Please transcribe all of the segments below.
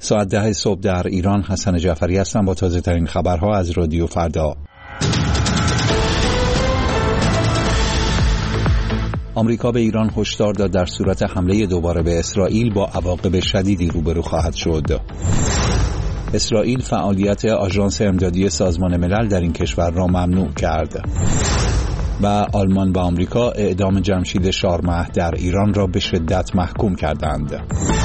ساعت 10 صبح در ایران. حسن جعفری هستم با تازه ترین خبرها از رادیو فردا. آمریکا به ایران هشدار داد در صورت حمله دوباره به اسرائیل با عواقب شدیدی روبرو خواهد شد. اسرائیل فعالیت آژانس امدادی سازمان ملل در این کشور را ممنوع کرد. و آلمان و آمریکا اعدام جمشید شارمهد در ایران را به شدت محکوم کردند.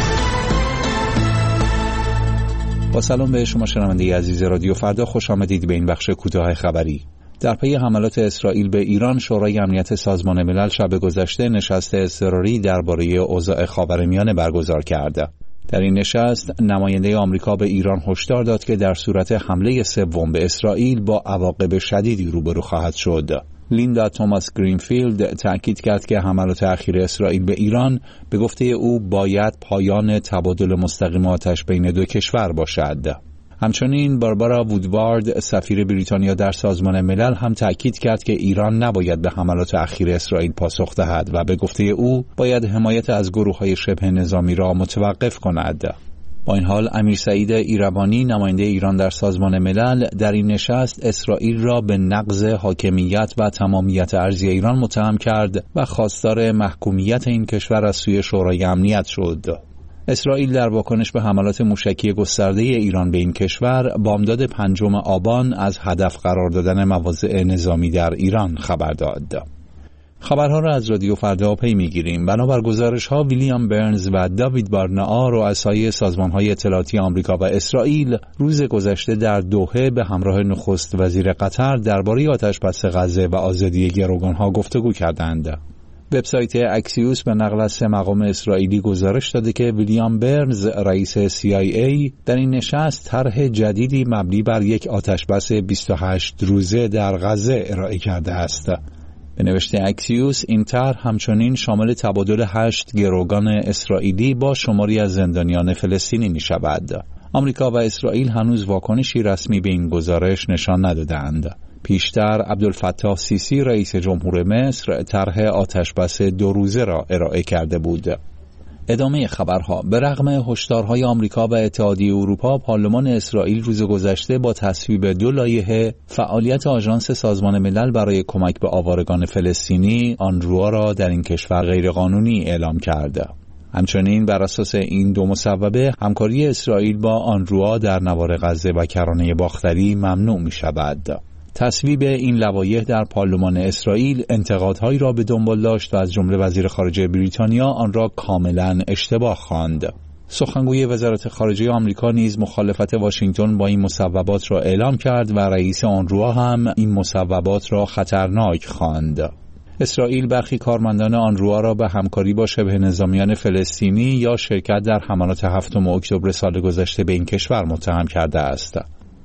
با سلام به شما شنونده عزیز رادیو فردا، خوش آمدید به این بخش کوتاه خبری. در پی حملات اسرائیل به ایران، شورای امنیت سازمان ملل شب گذشته نشست اضطراری درباره اوضاع خاورمیانه برگزار کرد. در این نشست نماینده آمریکا به ایران هشدار داد که در صورت حمله سوم به اسرائیل با عواقب شدیدی روبرو خواهد شد. لیندا توماس گرینفیلد تأکید کرد که حملات اخیر اسرائیل به ایران به گفته او باید پایان تبادل مستقیم آتش بین دو کشور باشد. همچنین باربارا وودوارد سفیر بریتانیا در سازمان ملل هم تأکید کرد که ایران نباید به حملات اخیر اسرائیل پاسخ دهد و به گفته او باید حمایت از گروه‌های شبه نظامی را متوقف کند. با این حال امیر سعید ایربانی نماینده ایران در سازمان ملل در این نشست اسرائیل را به نقض حاکمیت و تمامیت ارضی ایران متهم کرد و خواستار محکومیت این کشور از سوی شورای امنیت شد. اسرائیل در واکنش به حملات موشکی گسترده ایران به این کشور بامداد 5 آبان از هدف قرار دادن مواضع نظامی در ایران خبر داد. خبرها را از رادیو فردا پی میگیریم. بنابر گزارش‌ها ویلیام برنز و داوید بارنئا رؤسای سازمان‌های اطلاعاتی آمریکا و اسرائیل روز گذشته در دوحه به همراه نخست وزیر قطر درباره آتش‌بس غزه و آزادی گروگان‌ها گفتگو کردند. وبسایت اکسیوس به نقل از 3 مقام اسرائیلی گزارش داده که ویلیام برنز رئیس CIA در این نشست طرح جدیدی مبنی بر یک آتش‌بس 28 روزه در غزه ارائه کرده است. به نوشته اکسیوس این طرح همچنین شامل تبادل 8 گروگان اسرائیلی با شماری از زندانیان فلسطینی می شود. آمریکا و اسرائیل هنوز واکنشی رسمی به این گزارش نشان ندادند. پیشتر عبدالفتاح سیسی رئیس جمهور مصر طرح آتش‌بس 2 روزه را ارائه کرده بود. ادامه خبرها. به رغم هشدارهای آمریکا و اتحادیه اروپا، پارلمان اسرائیل روز گذشته با تصویب 2 لایحه فعالیت آژانس سازمان ملل برای کمک به آوارگان فلسطینی آنروا را در این کشور غیرقانونی اعلام کرد. همچنین بر اساس این 2 مصوبه همکاری اسرائیل با آنروا در نوار غزه و کرانه باختری ممنوع می شود. تصویب این لوایح در پارلمان اسرائیل انتقادهایی را به دنبال داشت و از جمله وزیر خارجه بریتانیا آن را کاملا اشتباه خواند. سخنگوی وزارت خارجه آمریکا نیز مخالفت واشنگتن با این مصوبات را اعلام کرد و رئیس آنروا هم این مصوبات را خطرناک خواند. اسرائیل برخی کارمندان آنروا را به همکاری با شبه نظامیان فلسطینی یا شرکت در حملات 7 اکتبر سال گذشته به این کشور متهم کرده است.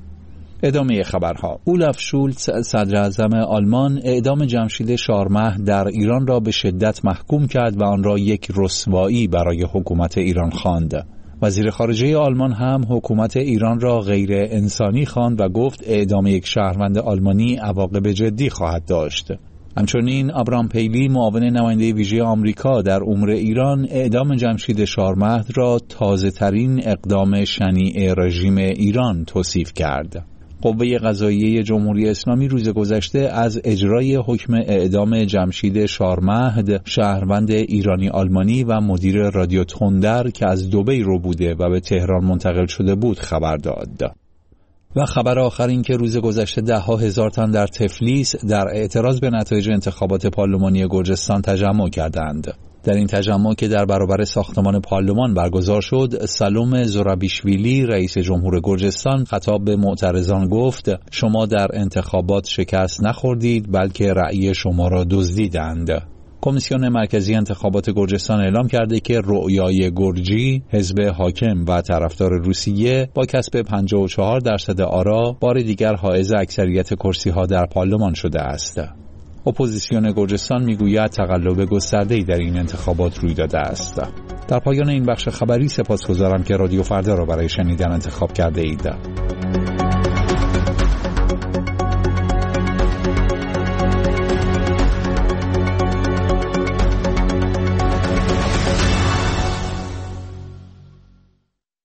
ادامه خبرها. اولاف شولتز صدر اعظم آلمان اعدام جمشید شارمهد در ایران را به شدت محکوم کرد و آن را یک رسوایی برای حکومت ایران خواند. وزیر خارجه آلمان هم حکومت ایران را غیر انسانی خواند و گفت اعدام یک شهروند آلمانی عواقب جدی خواهد داشت. همچنین ابرام پیلی معاون نماینده ویژه آمریکا در امور ایران اعدام جمشید شارمهد را تازه ترین اقدام شنیع رژیم ایران توصیف کرد. قوه قضاییه جمهوری اسلامی روز گذشته از اجرای حکم اعدام جمشید شارمهد، شهروند ایرانی آلمانی و مدیر رادیو تندر که از دبی رو بوده و به تهران منتقل شده بود خبر داد. و خبر آخر این که روز گذشته 10,000 تن در تفلیس در اعتراض به نتایج انتخابات پارلمانی گرجستان تجمع کردند. در این تجمع که در برابر ساختمان پارلمان برگزار شد، سالوم زورابیشویلی رئیس جمهور گرجستان خطاب به معترضان گفت شما در انتخابات شکست نخوردید بلکه رأی شما را دزدیدند. کمیسیون مرکزی انتخابات گرجستان اعلام کرده که رؤیای گرجی، حزب حاکم و طرفدار روسیه با کسب 54% آرا بار دیگر حائز اکثریت کرسی‌ها در پارلمان شده است. اپوزیسیون گرجستان میگوید تقلب گسترده‌ای در این انتخابات روی داده است. در پایان این بخش خبری سپاسگزارم که رادیو فردا را برای شنیدن انتخاب کرده اید.